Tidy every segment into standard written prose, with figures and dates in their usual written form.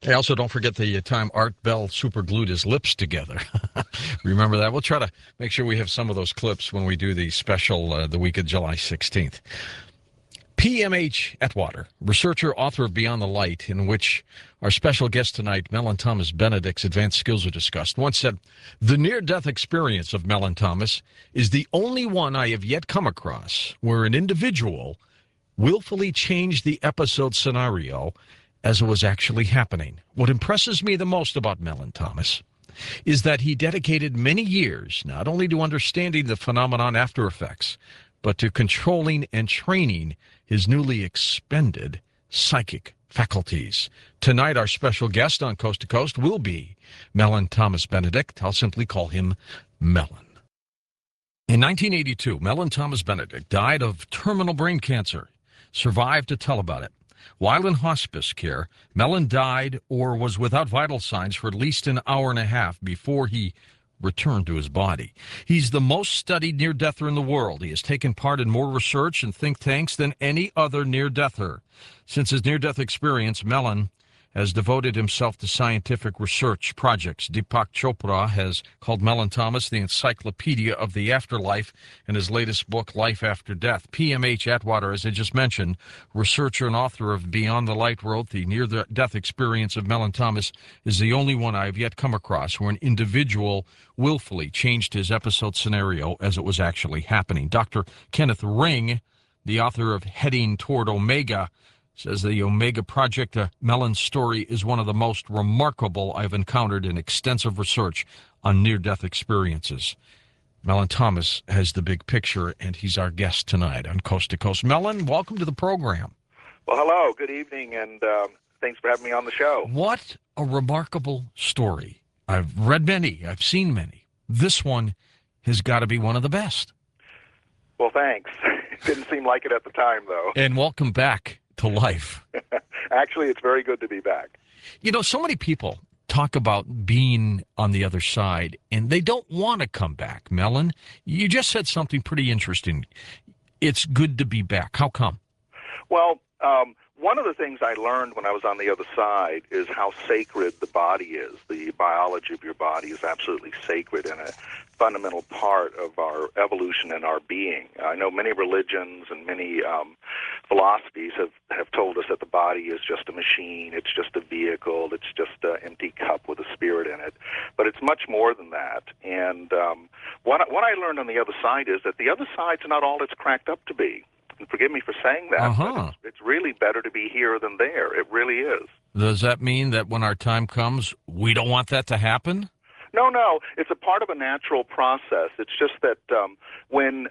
Hey, also, don't forget the time Art Bell superglued his lips together. Remember that? We'll try to make sure we have some of those clips when we do the special the week of July 16th. PMH Atwater, researcher, author of Beyond the Light, in which our special guest tonight, Mellon Thomas Benedict's advanced skills are discussed, once said, "The near-death experience of Mellon Thomas is the only one I have yet come across where an individual willfully changed the episode scenario as it was actually happening. What impresses me the most about Mellon Thomas is that he dedicated many years not only to understanding the phenomenon after effects, but to controlling and training his newly expended psychic faculties." Tonight, our special guest on Coast to Coast will be Mellon Thomas Benedict. I'll simply call him Mellon. In 1982, Mellon Thomas Benedict died of terminal brain cancer, survived to tell about it. While in hospice care, Mellon died or was without vital signs for at least an hour and a half before he returned to his body. He's the most studied near-deather in the world. He has taken part in more research and think tanks than any other near-deather. Since his near-death experience, Mellon has devoted himself to scientific research projects. Deepak Chopra has called Mellon Thomas the encyclopedia of the afterlife in his latest book, Life After Death. PMH Atwater, as I just mentioned, researcher and author of Beyond the Light, wrote, "The near-death experience of Mellon Thomas is the only one I have yet come across where an individual willfully changed his episode scenario as it was actually happening." Dr. Kenneth Ring, the author of Heading Toward Omega, says the Omega Project, Mellon's story is one of the most remarkable I've encountered in extensive research on near-death experiences. Mellon Thomas has the big picture, and he's our guest tonight on Coast to Coast. Mellon, welcome to the program. Well, hello, good evening, and thanks for having me on the show. What a remarkable story. I've read many, I've seen many. This one has got to be one of the best. Well, thanks. It didn't seem like it at the time, though. And welcome back to life. Actually, it's very good to be back. You know, so many people talk about being on the other side, and they don't want to come back. Mellon, you just said something pretty interesting. It's good to be back. How come? Well, one of the things I learned when I was on the other side is how sacred the body is. The biology of your body is absolutely sacred and a fundamental part of our evolution and our being. I know many religions and many philosophies have told us that the body is just a machine, it's just a vehicle, it's just an empty cup with a spirit in it. But it's much more than that. And what I learned on the other side is that the other side's not all it's cracked up to be. And forgive me for saying that, but it's really better to be here than there. It really is. Does that mean that when our time comes, we don't want that to happen? No. It's a part of a natural process. It's just that when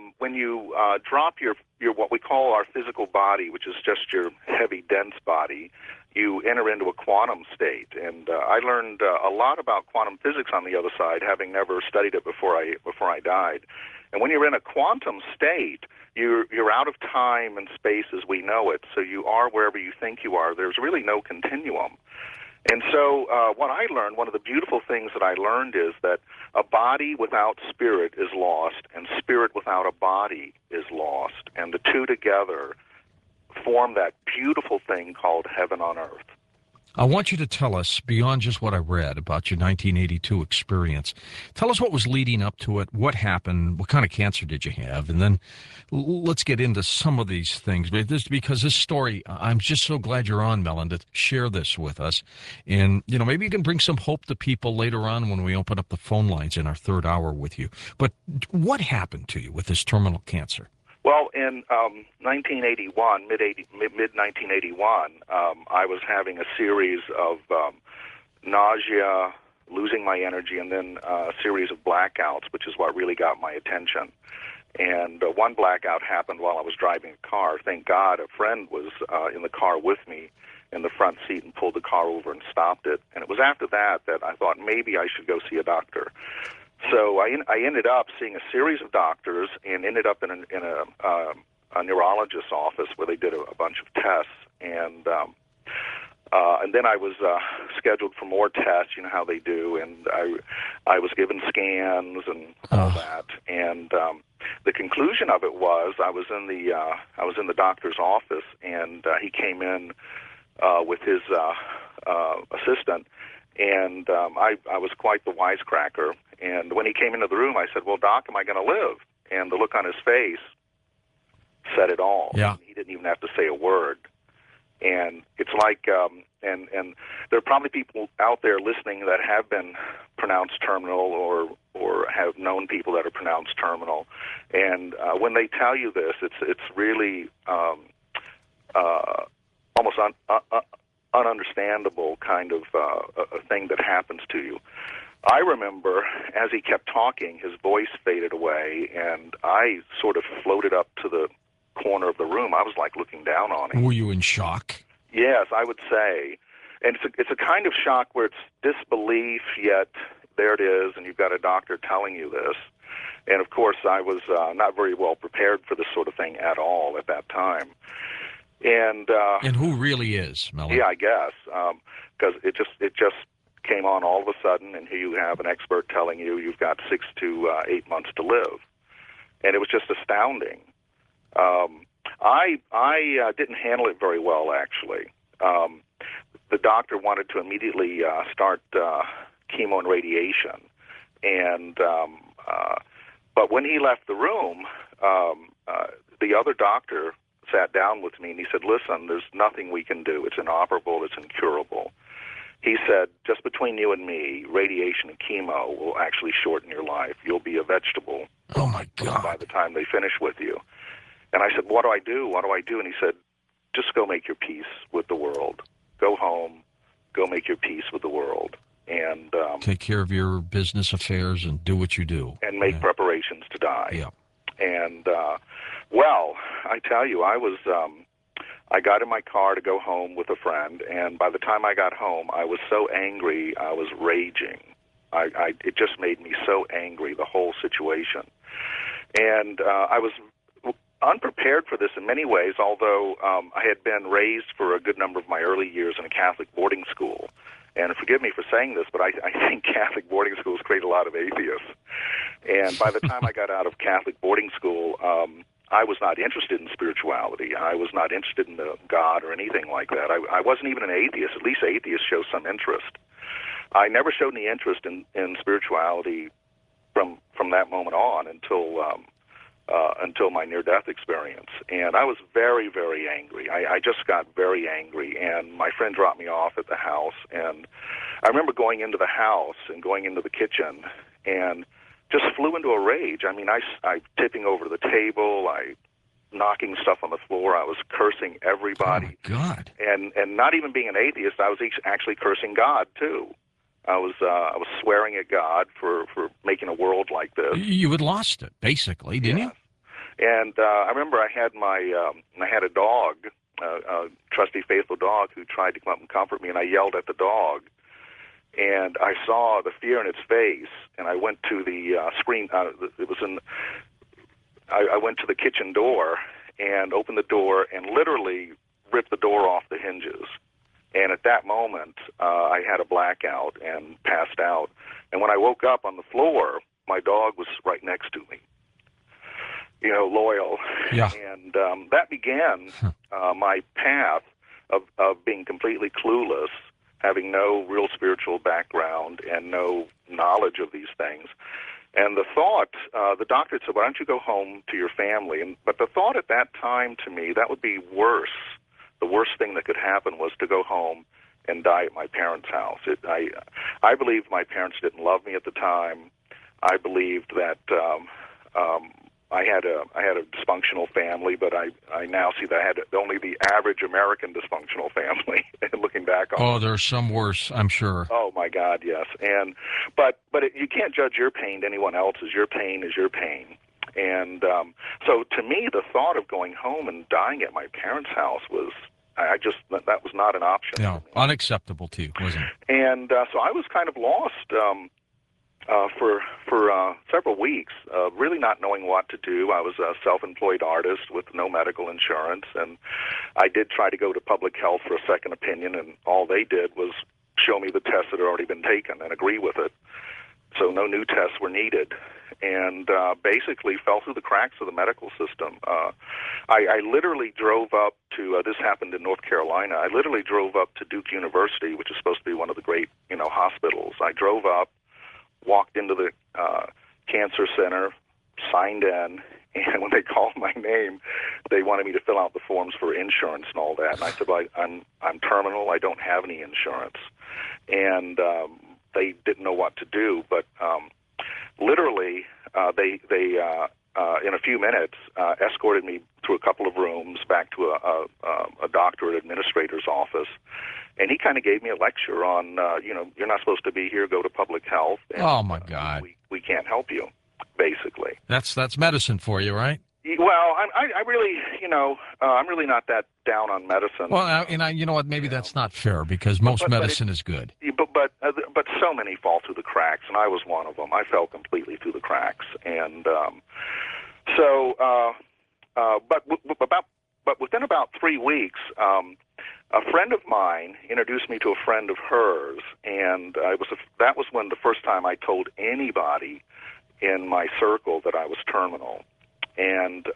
you drop your what we call our physical body, which is just your heavy, dense body, you enter into a quantum state. And I learned a lot about quantum physics on the other side, having never studied it before I died. And when you're in a quantum state, you're out of time and space as we know it, so you are wherever you think you are. There's really no continuum. And so what I learned, one of the beautiful things that I learned is that a body without spirit is lost, and spirit without a body is lost. And the two together form that beautiful thing called heaven on earth. I want you to tell us, beyond just what I read about your 1982 experience, tell us what was leading up to it, what happened, what kind of cancer did you have, and then let's get into some of these things. Because this story, I'm just so glad you're on, Mellon, to share this with us. And, you know, maybe you can bring some hope to people later on when we open up the phone lines in our third hour with you. But what happened to you with this terminal cancer? Well, in 1981, mid-1981, I was having a series of nausea, losing my energy, and then a series of blackouts, which is what really got my attention. And one blackout happened while I was driving a car. Thank God a friend was in the car with me in the front seat and pulled the car over and stopped it. And it was after that I thought maybe I should go see a doctor. So I ended up seeing a series of doctors and ended up in a neurologist's office where they did a bunch of tests. And then I was scheduled for more tests, you know how they do, and I was given scans and all that. And the conclusion of it was I was in the doctor's office, and he came in with his assistant, and I was quite the wisecracker. And when he came into the room, I said, "Well, Doc, am I going to live?" And the look on his face said it all. Yeah. He didn't even have to say a word. And it's like, and there are probably people out there listening that have been pronounced terminal or have known people that are pronounced terminal. And when they tell you this, it's really almost ununderstandable kind of a thing that happens to you. I remember as he kept talking, his voice faded away, and I sort of floated up to the corner of the room. I was like looking down on him. Were you in shock? Yes, I would say. And it's a kind of shock where it's disbelief, yet there it is, and you've got a doctor telling you this. And, of course, I was not very well prepared for this sort of thing at all at that time. And who really is, Mellon? yeah, I guess, because it just came on all of a sudden, and here you have an expert telling you you've got 6 to 8 months to live. And it was just astounding. I didn't handle it very well, actually. The doctor wanted to immediately start chemo and radiation, and but when he left the room, the other doctor sat down with me and he said, "Listen, there's nothing we can do. It's inoperable. It's incurable." He said, "Just between you and me, radiation and chemo will actually shorten your life. You'll be a vegetable." Oh, my God. By the time they finish with you. And I said, "What do I do? What do I do?" And he said, "Just go make your peace with the world. Go home, go make your peace with the world, and take care of your business affairs and do what you do. And make preparations to die." Yeah. And, well, I tell you, I got in my car to go home with a friend, and by the time I got home, I was so angry, I was raging. It just made me so angry, the whole situation. And I was unprepared for this in many ways, although I had been raised for a good number of my early years in a Catholic boarding school. And forgive me for saying this, but I think Catholic boarding schools create a lot of atheists. And by the time I got out of Catholic boarding school, I was not interested in spirituality. I was not interested in God or anything like that. I wasn't even an atheist. At least atheists show some interest. I never showed any interest in spirituality from that moment on until my near-death experience. And I was very, very angry. I just got very angry, and my friend dropped me off at the house. And I remember going into the house and going into the kitchen and just flew into a rage. I mean, I tipping over the table, knocking stuff on the floor. I was cursing everybody. Oh, my God. And not even being an atheist, I was actually cursing God, too. I was swearing at God for making a world like this. You had lost it, basically, didn't you? And I remember I had I had a dog, a trusty, faithful dog, who tried to come up and comfort me, and I yelled at the dog. And I saw the fear in its face, and I went to the screen. I went to the kitchen door and opened the door and literally ripped the door off the hinges. And at that moment, I had a blackout and passed out. And when I woke up on the floor, my dog was right next to me, loyal. Yeah. And that began my path of being completely clueless, having no real spiritual background and no knowledge of these things. And the thought, the doctor said, "Why don't you go home to your family?" But the thought at that time to me, that would be worse. The worst thing that could happen was to go home and die at my parents' house. I believed my parents didn't love me at the time. I believed that I had a dysfunctional family, but I now see that I had only the average American dysfunctional family. Looking back on, oh, there's some worse, I'm sure. Oh my God, yes. But you can't judge your pain to anyone else's. Your pain is your pain. And so to me, the thought of going home and dying at my parents' house was, that was not an option. No, unacceptable to you, wasn't it? And so I was kind of lost for several weeks, really not knowing what to do. I was a self-employed artist with no medical insurance, and I did try to go to public health for a second opinion, and all they did was show me the tests that had already been taken and agree with it. so no new tests were needed, and basically fell through the cracks of the medical system. I literally drove up to, this happened in North Carolina, I literally drove up to Duke University, which is supposed to be one of the great, hospitals. I drove up, walked into the cancer center, signed in, and when they called my name, they wanted me to fill out the forms for insurance and all that. And I said, well, I'm terminal. I don't have any insurance. And they didn't know what to do. But literally, they in a few minutes escorted me through a couple of rooms back to a doctor at administrator's office. And he kind of gave me a lecture on, you're not supposed to be here, go to public health. And, oh, my God. We can't help you, basically. That's medicine for you, right? Well, I really, I'm really not that down on medicine. Well, you know what? Maybe that's not fair because most medicine is good. But so many fall through the cracks, and I was one of them. I fell completely through the cracks, and but within about 3 weeks, a friend of mine introduced me to a friend of hers, and that was when the first time I told anybody in my circle that I was terminal, and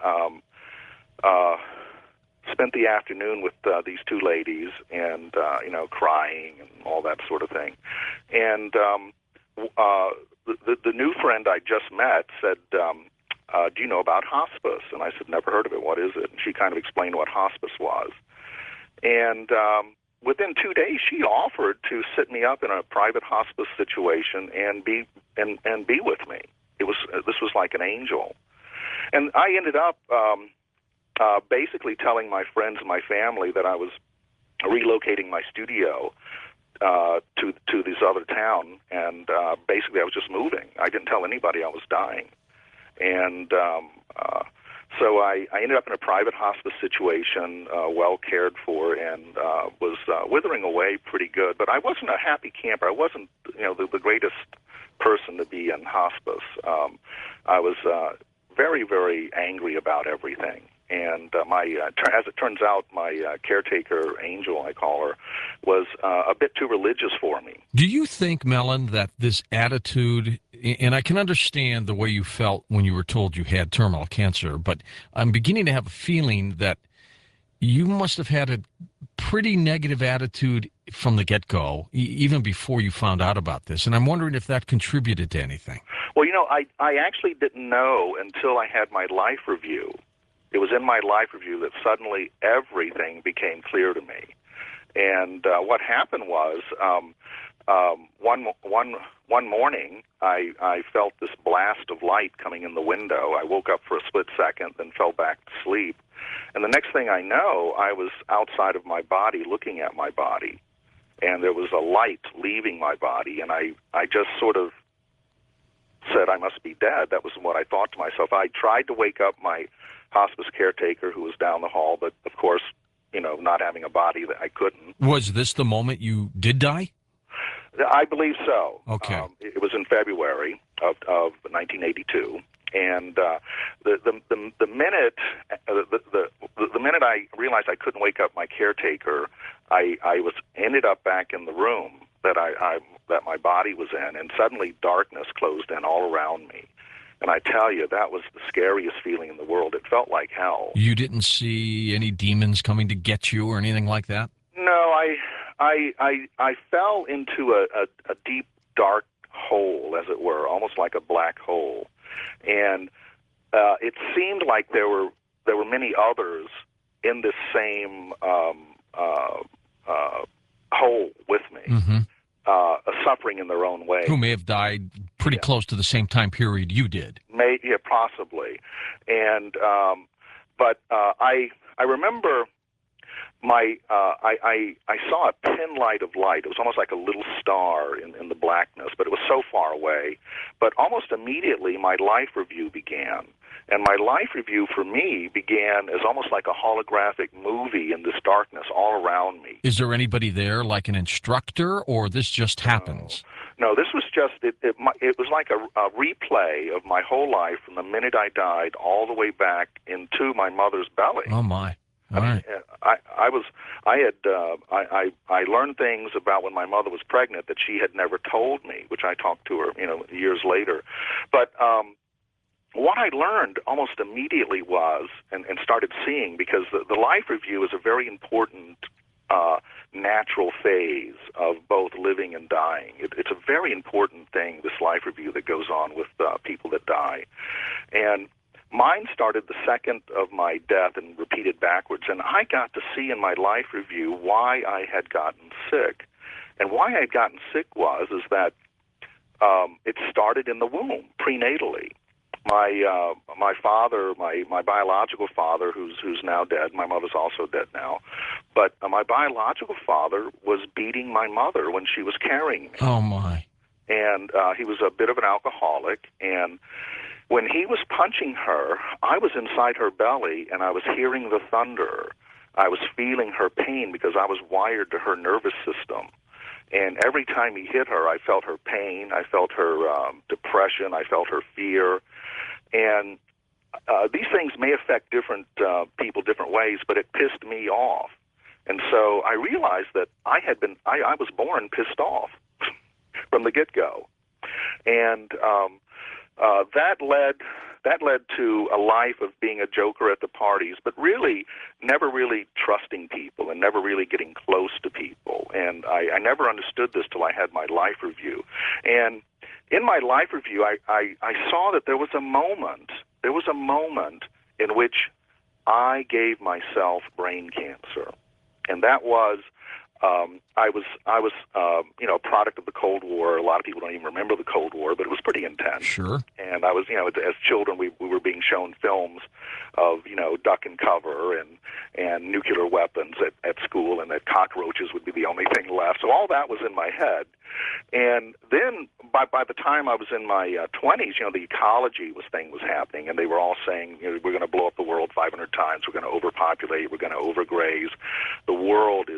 spent the afternoon with these two ladies, and crying and all that sort of thing. And the new friend I just met said, do you know about hospice? And I said, never heard of it. What is it? And she kind of explained what hospice was. And within 2 days, she offered to sit me up in a private hospice situation and be with me. This was like an angel. And I ended up basically telling my friends and my family that I was relocating my studio to this other town, and basically I was just moving. I didn't tell anybody I was dying. And so I ended up in a private hospice situation, well cared for, and was withering away pretty good. But I wasn't a happy camper. I wasn't, the greatest person to be in hospice. I was very, very angry about everything. And as it turns out, my caretaker, Angel, I call her, was a bit too religious for me. Do you think, Mellon, that this attitude, and I can understand the way you felt when you were told you had terminal cancer, but I'm beginning to have a feeling that you must have had a pretty negative attitude from the get-go, even before you found out about this. And I'm wondering if that contributed to anything. Well, I actually didn't know until I had my life review. It was in my life review that suddenly everything became clear to me. And what happened was one morning I felt this blast of light coming in the window. I woke up for a split second, then fell back to sleep. And the next thing I know, I was outside of my body looking at my body. And there was a light leaving my body, and I just sort of said I must be dead. That was what I thought to myself. I tried to wake up my hospice caretaker who was down the hall, but of course, not having a body, that I couldn't. Was this the moment you did die? I believe so. Okay. It was in February of 1982, and the minute I realized I couldn't wake up my caretaker, I ended up back in the room that that my body was in, and suddenly darkness closed in all around me. And I tell you, that was the scariest feeling in the world. It felt like hell. You didn't see any demons coming to get you or anything like that? No, I fell into a deep, dark hole, as it were, almost like a black hole. And it seemed like there were many others in this same hole with me. Mm-hmm. Suffering in their own way. Who may have died pretty close to the same time period you did. Yeah, possibly. And but I remember I saw a pin light of light. It was almost like a little star in the blackness, but it was so far away. But almost immediately my life review began. And my life review for me began as almost like a holographic movie in this darkness all around me. Is there anybody there, like an instructor, or this just happens? No, this was just, it was like a replay of my whole life from the minute I died all the way back into my mother's belly. Oh, my. All right. I learned things about when my mother was pregnant that she had never told me, which I talked to her, years later. But what I learned almost immediately was, and started seeing, because the life review is a very important natural phase of both living and dying. It's a very important thing, this life review that goes on with people that die. And mine started the second of my death and repeated backwards. And I got to see in my life review why I had gotten sick. And why I had gotten sick is that it started in the womb, prenatally. My father, my biological father, who's now dead. My mother's also dead now, but my biological father was beating my mother when she was carrying me. Oh my! And he was a bit of an alcoholic. And when he was punching her, I was inside her belly, and I was hearing the thunder. I was feeling her pain because I was wired to her nervous system. And every time he hit her, I felt her pain, I felt her depression, I felt her fear. And these things may affect different people different ways, but it pissed me off. And so I realized that I was born pissed off from the get-go. And that led to a life of being a joker at the parties, but really never really trusting people and never really getting close to people. And I never understood this till I had my life review. And in my life review, I saw that there was a moment in which I gave myself brain cancer. And that was, I was a product of the Cold War. A lot of people don't even remember the Cold War, but it was pretty intense. Sure. And I was, as children, we were being shown films of, duck and cover and nuclear weapons at school, and that cockroaches would be the only thing left. So all that was in my head. And then by the time I was in my 20s, the ecology thing was happening, and they were all saying, we're going to blow up the world 500 times, we're going to overpopulate, we're going to overgraze, the world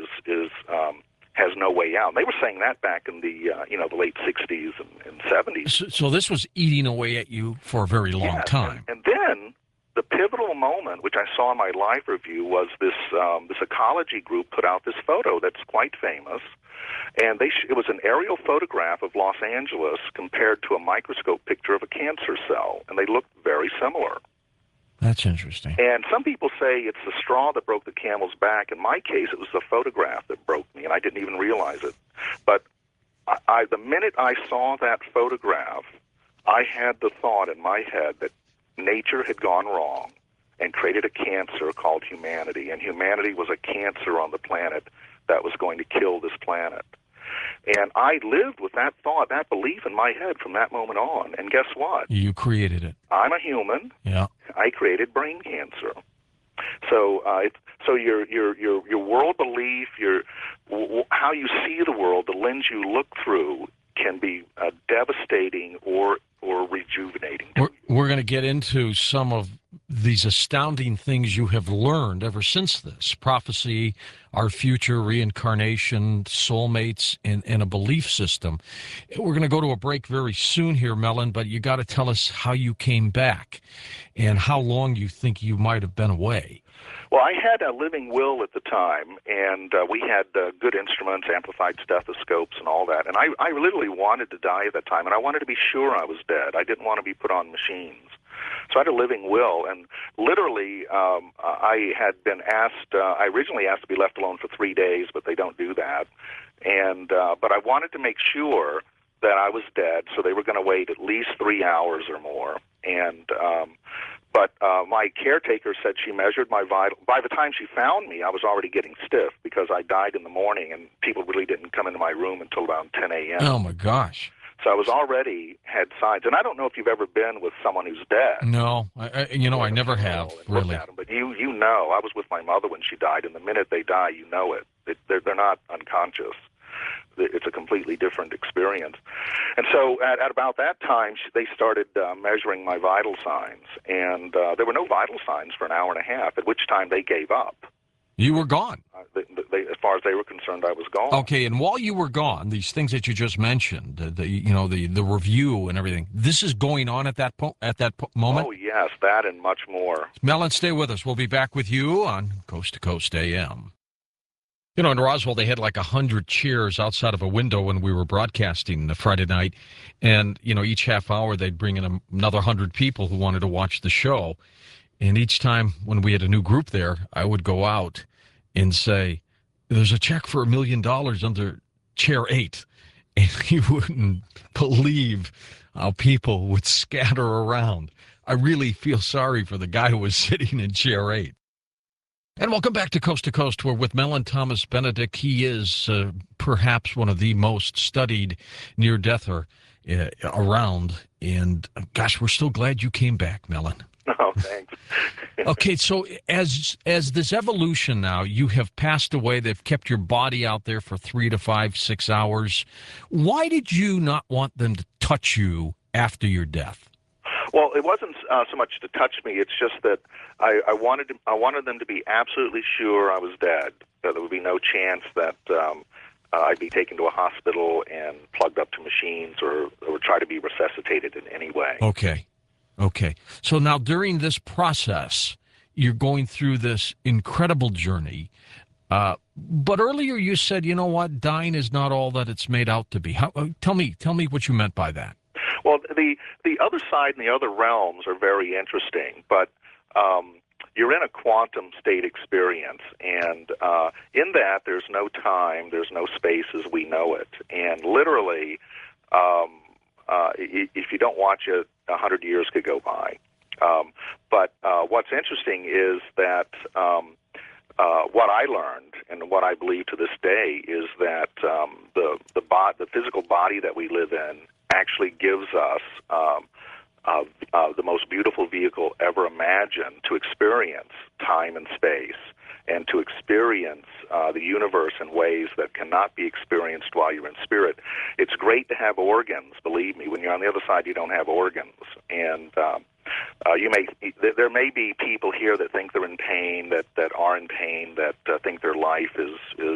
has no way out. And they were saying that back in the the late 60s and 70s. So this was eating away at you for a very long time. And then the pivotal moment, which I saw in my life review, was this ecology group put out this photo that's quite famous. And it was an aerial photograph of Los Angeles compared to a microscope picture of a cancer cell, and they looked very similar. That's interesting. And some people say it's the straw that broke the camel's back. In my case, it was the photograph that broke me, and I didn't even realize it. But the minute I saw that photograph, I had the thought in my head that nature had gone wrong and created a cancer called humanity, and humanity was a cancer on the planet that was going to kill this planet. And I lived with that thought, that belief in my head from that moment on. And guess what? You created it. I'm a human. Yeah. I created brain cancer. So, so your world belief, how you see the world, the lens you look through, can be devastating or rejuvenating. We're going to get into some of these astounding things you have learned ever since this prophecy, our future, reincarnation, soulmates, and a belief system. We're going to go to a break very soon here, Mellon, but you got to tell us how you came back and how long you think you might have been away. Well, I had a living will at the time, and we had good instruments, amplified stethoscopes, and all that. And I literally wanted to die at that time, and I wanted to be sure I was dead. I didn't want to be put on machines. So I had a living will, and literally I had been asked, I originally asked to be left alone for 3 days, but they don't do that. And but I wanted to make sure that I was dead, so they were going to wait at least 3 hours or more. And but my caretaker said she measured my vital. By the time she found me, I was already getting stiff because I died in the morning, and people really didn't come into my room until around 10 a.m. Oh, my gosh. So I was already had signs. And I don't know if you've ever been with someone who's dead. No, I never have, really. At them, but you know, I was with my mother when she died, and the minute they die, you know it. They're not unconscious. It's a completely different experience. And so at about that time, they started measuring my vital signs. And there were no vital signs for an hour and a half, at which time they gave up. You were gone. As far as they were concerned, I was gone. Okay, and while you were gone, these things that you just mentioned, the review and everything, this is going on at that moment? Oh, yes, that and much more. Mellon, stay with us. We'll be back with you on Coast to Coast AM. You know, in Roswell, they had like 100 chairs outside of a window when we were broadcasting the Friday night. And, each half hour they'd bring in another 100 people who wanted to watch the show. And each time when we had a new group there, I would go out and say, there's a check for $1 million under chair 8. And you wouldn't believe how people would scatter around. I really feel sorry for the guy who was sitting in chair 8. And welcome back to Coast. We're with Mellon Thomas Benedict. He is perhaps one of the most studied near-deather around. And gosh, we're so glad you came back, Mellon. Oh, thanks. Okay, so as this evolution now, you have passed away. They've kept your body out there for 3 to 5, 6 hours. Why did you not want them to touch you after your death? Well, it wasn't so much to touch me. It's just that I wanted them to be absolutely sure I was dead. That there would be no chance that I'd be taken to a hospital and plugged up to machines or try to be resuscitated in any way. Okay. So now during this process, you're going through this incredible journey. But earlier you said, you know what, dying is not all that it's made out to be. Tell me what you meant by that. Well, the other side and the other realms are very interesting, but you're in a quantum state experience, and in that there's no time, there's no space as we know it, and literally, if you don't watch it, 100 years could go by. But what's interesting is that what I learned and what I believe to this day is that the physical body that we live in actually gives us the most beautiful vehicle ever imagined to experience time and space and to experience the universe in ways that cannot be experienced while you're in spirit. It's great to have organs, believe me. When you're on the other side, you don't have organs. And there may be people here that think they're in pain, that are in pain, that think their life is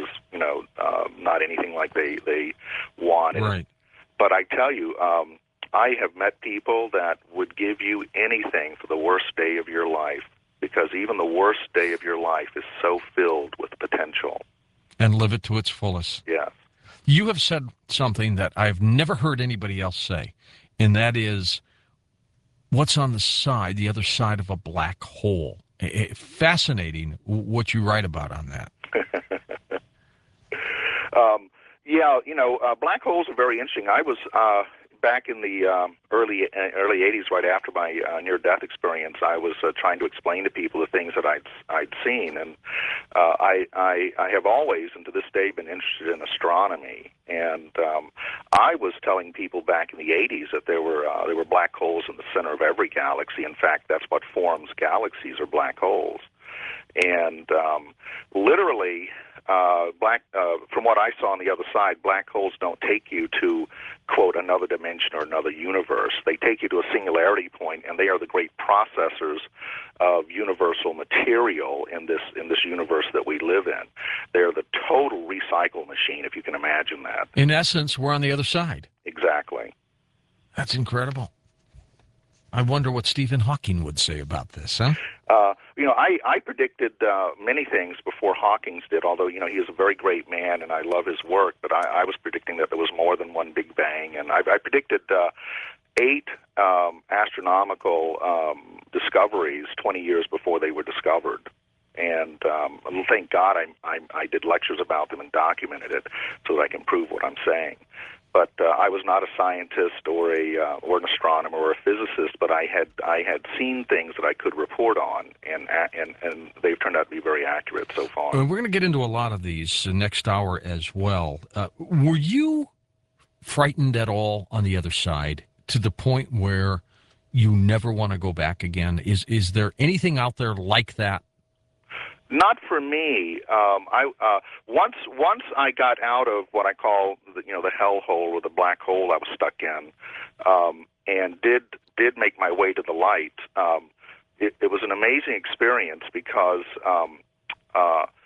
not anything like they wanted. Right. But I tell you, I have met people that would give you anything for the worst day of your life, because even the worst day of your life is so filled with potential. And live it to its fullest. Yes. You have said something that I've never heard anybody else say, and that is what's on the other side of a black hole. Fascinating what you write about on that. Black holes are very interesting. I was back in the early 80s, right after my near-death experience. I was trying to explain to people the things that I'd seen, and I have always, and to this day, been interested in astronomy. And I was telling people back in the 80s that there were black holes in the center of every galaxy. In fact, that's what forms galaxies, are black holes. And literally, from what I saw on the other side, black holes don't take you to, quote, another dimension or another universe. They take you to a singularity point, and they are the great processors of universal material in this universe that we live in. They're the total recycle machine, if you can imagine that. In essence, we're on the other side. Exactly. That's incredible. I wonder what Stephen Hawking would say about this, huh? I predicted many things before Hawking did, although, he is a very great man and I love his work, but I was predicting that there was more than one Big Bang, and I predicted 8 astronomical discoveries 20 years before they were discovered. And thank God I did lectures about them and documented it so that I can prove what I'm saying. But I was not a scientist or an astronomer or a physicist, but I had seen things that I could report on, and they've turned out to be very accurate so far. We're going to get into a lot of these next hour as well. Were you frightened at all on the other side to the point where you never want to go back again? Is there anything out there like that? Not for me. Once I got out of what I call the hell hole or the black hole I was stuck in, and did make my way to the light, it was an amazing experience because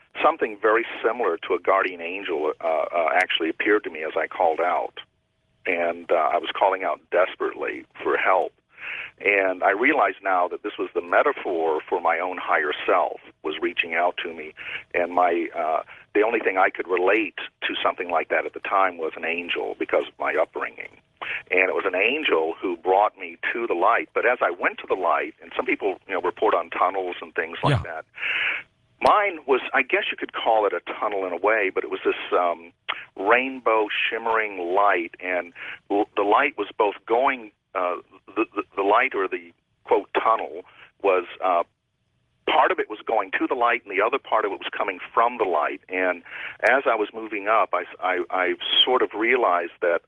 something very similar to a guardian angel actually appeared to me as I called out. And I was calling out desperately for help. And I realize now that this was the metaphor for my own higher self was reaching out to me. And the only thing I could relate to something like that at the time was an angel because of my upbringing. And it was an angel who brought me to the light. But as I went to the light, and some people report on tunnels and things like that, mine was, I guess you could call it a tunnel in a way, but it was this rainbow shimmering light. And the light was both going... the light, or the, quote, tunnel, was part of it was going to the light, and the other part of it was coming from the light. And as I was moving up, I sort of realized that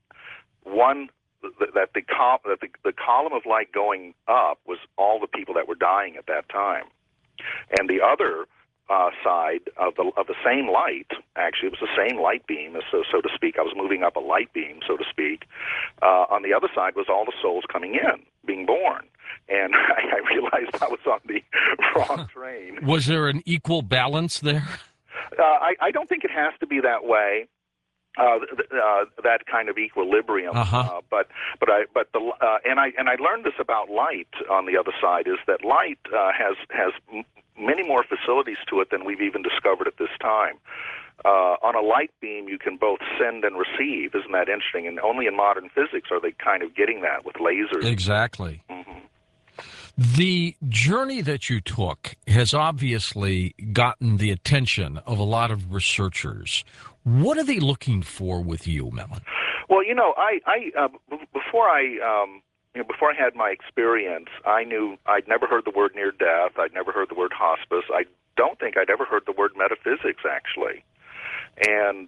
the column of light going up was all the people that were dying at that time, and the other side of the same light, actually it was the same light beam, so to speak. I was moving up a light beam, so to speak. On the other side was all the souls coming in, being born. And I realized I was on the wrong train. Was there an equal balance there? I don't think it has to be that way. That kind of equilibrium, but I learned this about light on the other side, is that light has many more facilities to it than we've even discovered at this time. On a light beam, you can both send and receive. Isn't that interesting? And only in modern physics are they kind of getting that with lasers. Exactly. The journey that you took has obviously gotten the attention of a lot of researchers. What are they looking for with you, Mellon? Well, before I had my experience, I knew I'd never heard the word near death. I'd never heard the word hospice. I don't think I'd ever heard the word metaphysics, actually. And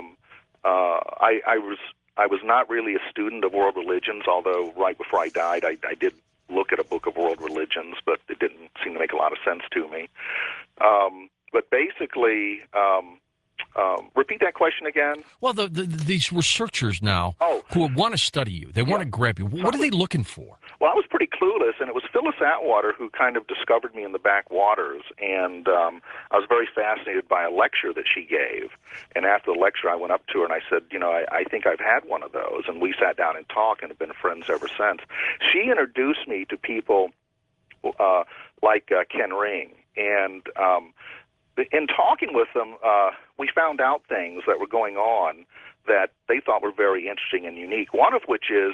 I was not really a student of world religions, although right before I died, I did look at a book of world religions, but it didn't seem to make a lot of sense to me. But basically, repeat that question again. Well, these researchers now who want to study you, they want to grab you. What are they looking for? Well, I was pretty clueless, and it was Phyllis Atwater who kind of discovered me in the backwaters, and I was very fascinated by a lecture that she gave. And after the lecture, I went up to her and I said, I think I've had one of those, and we sat down and talked and have been friends ever since. She introduced me to people like Ken Ring, and in talking with them, we found out things that were going on that they thought were very interesting and unique. One of which is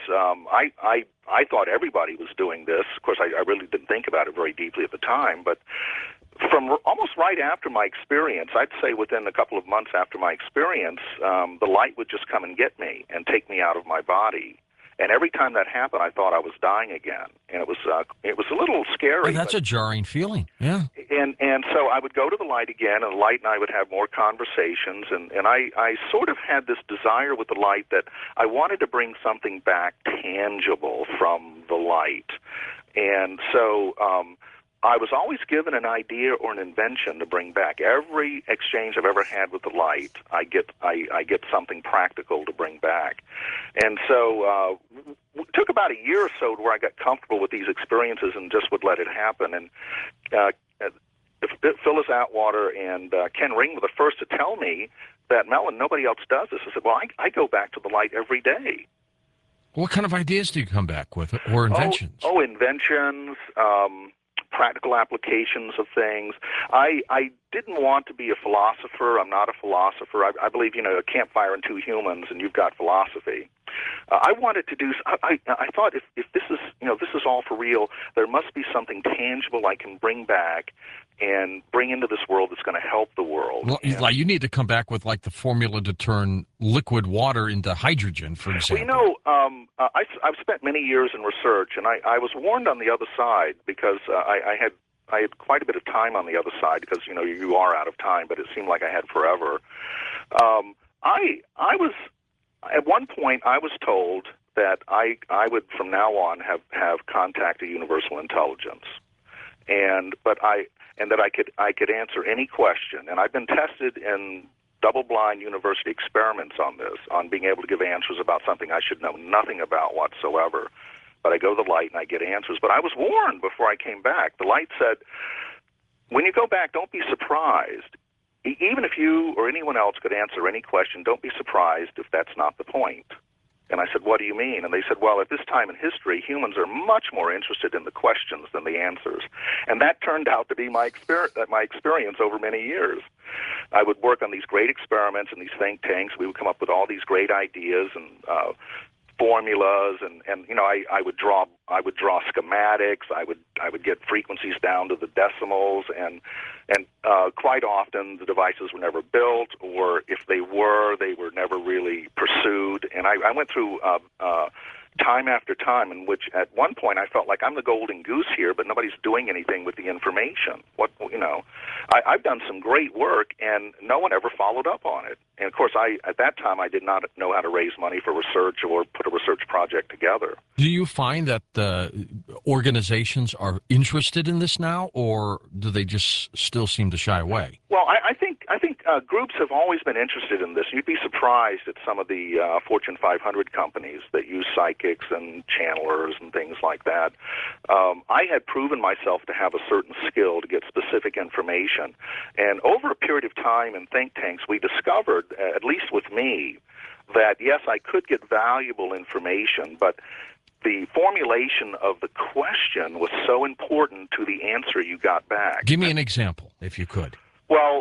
I thought everybody was doing this. Of course, I really didn't think about it very deeply at the time, but from almost right after my experience, I'd say within a couple of months after my experience, the light would just come and get me and take me out of my body. And every time that happened, I thought I was dying again, and it was a little scary. That's a jarring feeling, yeah. And so I would go to the light again, and the light and I would have more conversations, and I sort of had this desire with the light that I wanted to bring something back tangible from the light, and so I was always given an idea or an invention to bring back. Every exchange I've ever had with the light, I get something practical to bring back. And so it took about a year or so to where I got comfortable with these experiences and just would let it happen. And Phyllis Atwater and Ken Ring were the first to tell me that, Mellon, nobody else does this. I said, well, I go back to the light every day. What kind of ideas do you come back with, or inventions? Inventions, practical applications of things. I didn't want to be a philosopher. I'm not a philosopher. I believe, a campfire and two humans, and you've got philosophy. I wanted to do. I thought if this is this is all for real, there must be something tangible I can bring back and bring into this world that's going to help the world. Well, like you need to come back with like the formula to turn liquid water into hydrogen, for example. Well, I've spent many years in research, and I was warned on the other side because I had quite a bit of time on the other side because you are out of time, but it seemed like I had forever. I was at one point I was told that I would from now on have contacted universal intelligence, and that I could answer any question, and I've been tested in double-blind university experiments on this, on being able to give answers about something I should know nothing about whatsoever. But I go to the light and I get answers. But I was warned before I came back. The light said, when you go back, don't be surprised. even if you or anyone else could answer any question, don't be surprised if that's not the point. And I said, what do you mean? And they said, well, at this time in history, humans are much more interested in the questions than the answers. And that turned out to be my experience over many years. I would work on these great experiments in these think tanks. We would come up with all these great ideas and formulas, and I would draw schematics. I would get frequencies down to the decimals, and quite often the devices were never built, or if they were never really pursued. And I went through time after time in which at one point I felt like I'm the golden goose here, but nobody's doing anything with the information. I've done some great work, and no one ever followed up on it. And of course, at that time I did not know how to raise money for research or put a research project together. Do you find that organizations are interested in this now, or do they just still seem to shy away? Well, I think groups have always been interested in this. You'd be surprised at some of the Fortune 500 companies that use psychics and channelers and things like that. I had proven myself to have a certain skill to get specific information. And over a period of time in think tanks, we discovered, at least with me, that yes, I could get valuable information, but the formulation of the question was so important to the answer you got back. Give me an example, if you could. Well,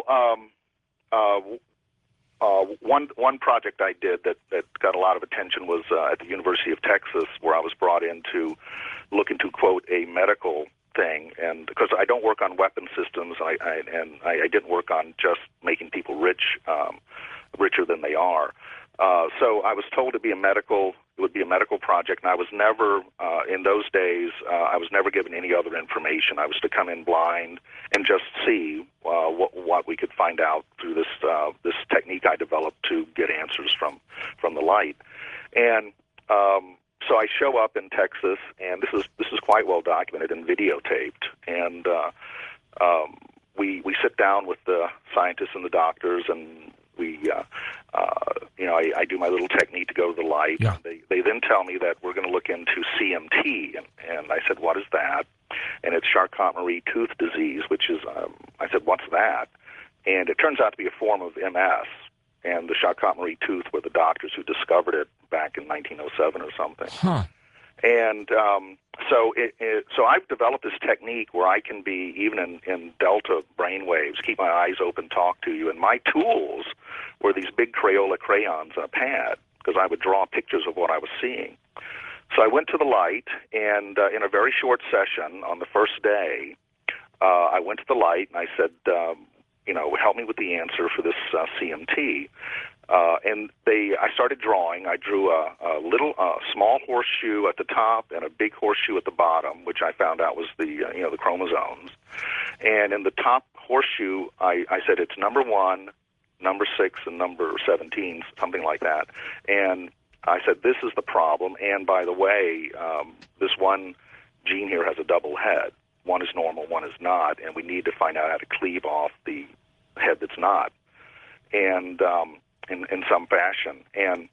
one project I did that got a lot of attention was at the University of Texas, where I was brought in to look into, quote, a medical thing. And because I don't work on weapon systems, I didn't work on just making people richer than they are. So I was told it would be a medical project, and I was never, in those days, I was never given any other information. I was to come in blind and just see what we could find out through this technique I developed to get answers from the light. And so I show up in Texas, and this is quite well documented and videotaped. And we sit down with the scientists and the doctors, and I do my little technique to go to the light. Yeah. They then tell me that we're going to look into CMT, and I said, what is that? And it's Charcot-Marie Tooth disease, which is, I said, what's that? And it turns out to be a form of MS. And the Charcot-Marie Tooth were the doctors who discovered it back in 1907 or something. Huh. And so I've developed this technique where I can be, even in delta brainwaves, keep my eyes open, talk to you. And my tools were these big Crayola crayons on a pad, because I would draw pictures of what I was seeing. So I went to the light, and in a very short session on the first day, I went to the light and I said, help me with the answer for this CMT. And I started drawing. I drew a little small horseshoe at the top and a big horseshoe at the bottom, which I found out was the chromosomes. And in the top horseshoe, I said it's number 1, number 6, and number 17, something like that. And I said, this is the problem. And by the way, this one gene here has a double head. One is normal, one is not, and we need to find out how to cleave off the head that's not, and in some fashion. And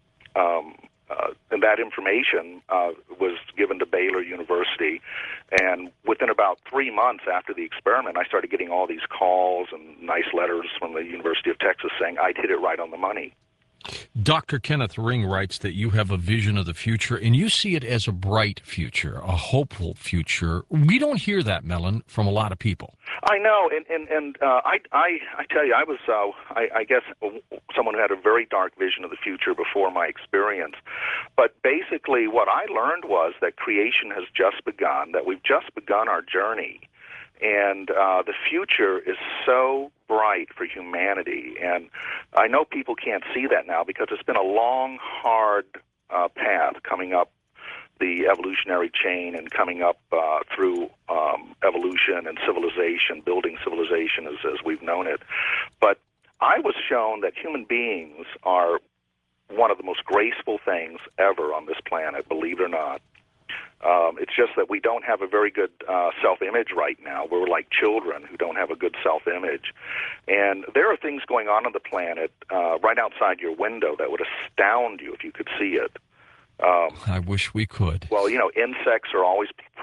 that information was given to Baylor University, and within about 3 months after the experiment, I started getting all these calls and nice letters from the University of Texas saying I'd hit it right on the money. Dr. Kenneth Ring writes that you have a vision of the future, and you see it as a bright future, a hopeful future. We don't hear that, Mellon, from a lot of people. I know, and I tell you, I was, I guess, someone who had a very dark vision of the future before my experience. But basically what I learned was that creation has just begun, that we've just begun our journey. And the future is so bright for humanity. And I know people can't see that now because it's been a long, hard path coming up the evolutionary chain and coming up through evolution and civilization, building civilization as we've known it. But I was shown that human beings are one of the most graceful things ever on this planet, believe it or not. It's just that we don't have a very good self-image right now. We're like children who don't have a good self-image. And there are things going on the planet right outside your window that would astound you if you could see it. I wish we could. Well, insects are always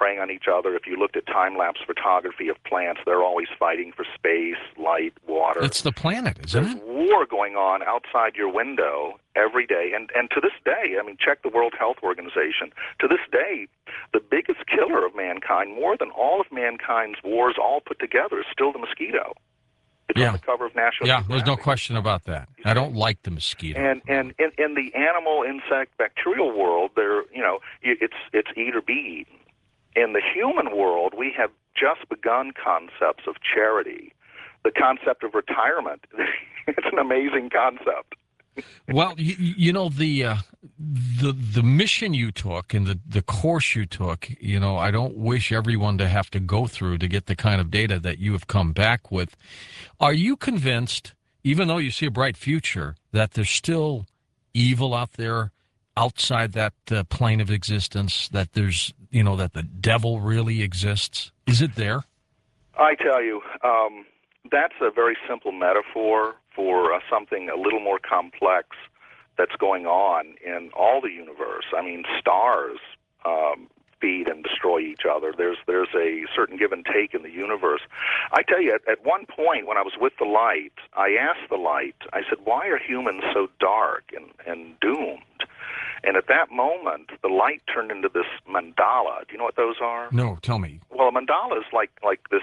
preying on each other. If you looked at time-lapse photography of plants, they're always fighting for space, light, water. It's the planet, isn't There's it? war going on outside your window every day. And to this day, I mean, check the World Health Organization. To this day, the biggest killer of mankind, more than all of mankind's wars all put together, is still the mosquito. It's on the cover of National Yeah, there's no Geographic. question about that. I don't like the mosquito. And in the animal, insect, bacterial world, it's eat or be eaten. In the human world, we have just begun concepts of charity, the concept of retirement. It's an amazing concept. Well, you know, the mission you took and the course you took, you know, I don't wish everyone to have to go through to get the kind of data that you have come back with. Are you convinced, even though you see a bright future, that there's still evil out there outside that plane of existence, that there's, you know, that the devil really exists? Is it there? I tell you, that's a very simple metaphor for something a little more complex that's going on in all the universe. I mean, stars feed and destroy each other. There's a certain give and take in the universe. I tell you, at one point when I was with the light, I asked the light, I said, why are humans so dark and doomed? And at that moment, the light turned into this mandala. Do you know what those are? No, tell me. Well, a mandala is like this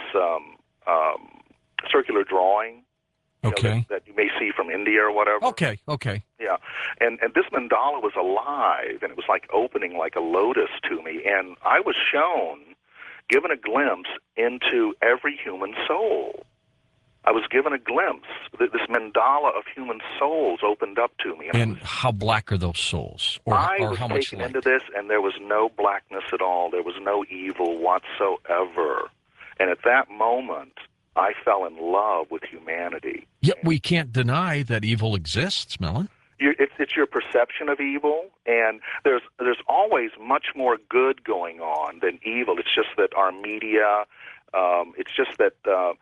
circular drawing, Okay. that you may see from India or whatever. Okay. Yeah, and this mandala was alive, and it was like opening like a lotus to me, and I was given a glimpse into every human soul. I was given a glimpse. This mandala of human souls opened up to me. And how black are those souls? Or I was how much taken light? into this, and there was no blackness at all. There was no evil whatsoever. And at that moment, I fell in love with humanity. Yet we can't deny that evil exists, Mellon. It's your perception of evil, and there's always much more good going on than evil. It's just that our media, it's just that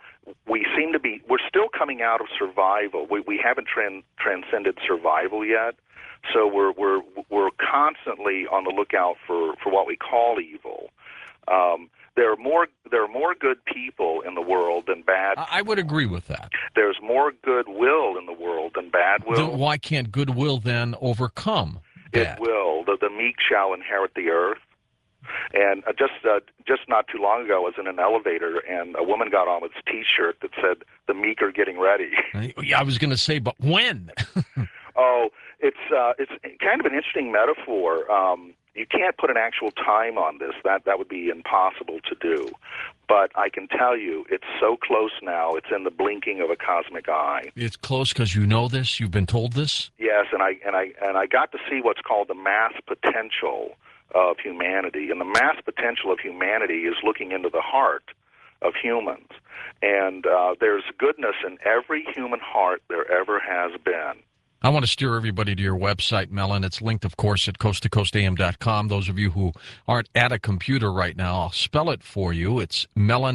we're still coming out of survival. We haven't transcended survival yet, so we're constantly on the lookout for what we call evil. There are more good people in the world than bad. I would agree with that. There's more goodwill in the world than bad will. Then why can't goodwill then overcome bad? It will. The meek shall inherit the earth. And just not too long ago, I was in an elevator, and a woman got on with this T-shirt that said, "The meek are getting ready." I was going to say, but when? Oh, it's kind of an interesting metaphor. You can't put an actual time on this. That would be impossible to do. But I can tell you, it's so close now. It's in the blinking of a cosmic eye. It's close because you know this. You've been told this. Yes, and I got to see what's called the mass potential of humanity, and the mass potential of humanity is looking into the heart of humans. And there's goodness in every human heart there ever has been. I want to steer everybody to your website, Mellon. It's linked, of course, at coasttocoastam.com. Those of you who aren't at a computer right now, I'll spell it for you. It's Mellon,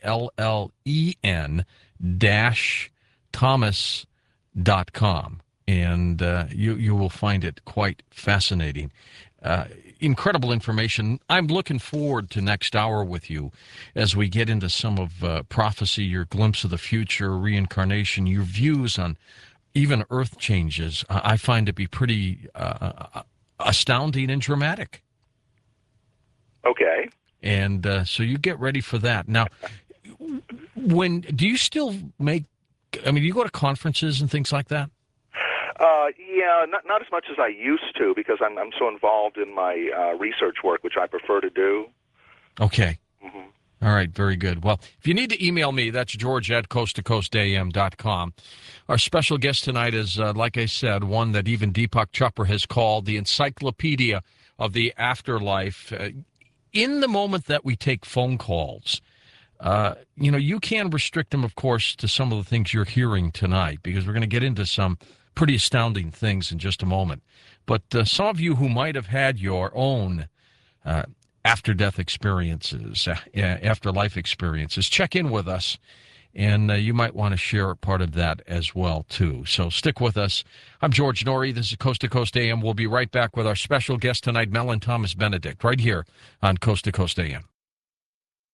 MELLEN -Thomas.com. And you will find it quite fascinating. Incredible information. I'm looking forward to next hour with you as we get into some of prophecy, your glimpse of the future, reincarnation, your views on even earth changes. I find to be pretty astounding and dramatic. Okay. And so you get ready for that. Now, do you still do you go to conferences and things like that? Yeah, not as much as I used to, because I'm so involved in my research work, which I prefer to do. Okay. Mm-hmm. All right, very good. Well, if you need to email me, that's George at coasttocoastam.com. Our special guest tonight is, like I said, one that even Deepak Chopra has called the encyclopedia of the afterlife. In the moment that we take phone calls, you can restrict them, of course, to some of the things you're hearing tonight, because we're going to get into some pretty astounding things in just a moment. But some of you who might have had your own after-death experiences, afterlife experiences, check in with us, and you might want to share part of that as well, too. So stick with us. I'm George Noory. This is Coast to Coast AM. We'll be right back with our special guest tonight, Mellon Thomas Benedict, right here on Coast to Coast AM.